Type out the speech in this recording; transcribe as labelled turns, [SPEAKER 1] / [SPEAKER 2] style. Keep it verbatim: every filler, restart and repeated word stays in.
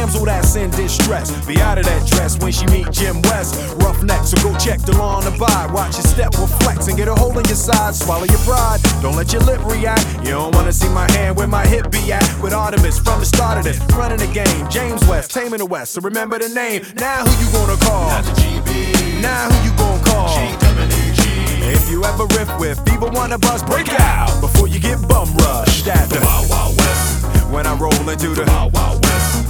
[SPEAKER 1] damsel that's in distress. Be out of that dress when she meet Jim West. Roughneck, so go check the law on the vibe. Watch your step will flex and get a hole in your side. Swallow your pride, don't let your lip react. You don't wanna see my hand where my hip be at. With Artemis from the start of this, running the game. James West, taming the West, so remember the name. Now who you gonna call?
[SPEAKER 2] Not the G B.
[SPEAKER 1] Now who you gonna call?
[SPEAKER 2] G W G.
[SPEAKER 1] If you ever riff with either one of us, break out before you get bum rushed at the
[SPEAKER 2] Wild Wild West.
[SPEAKER 1] when I roll into the
[SPEAKER 2] Wild Wild West.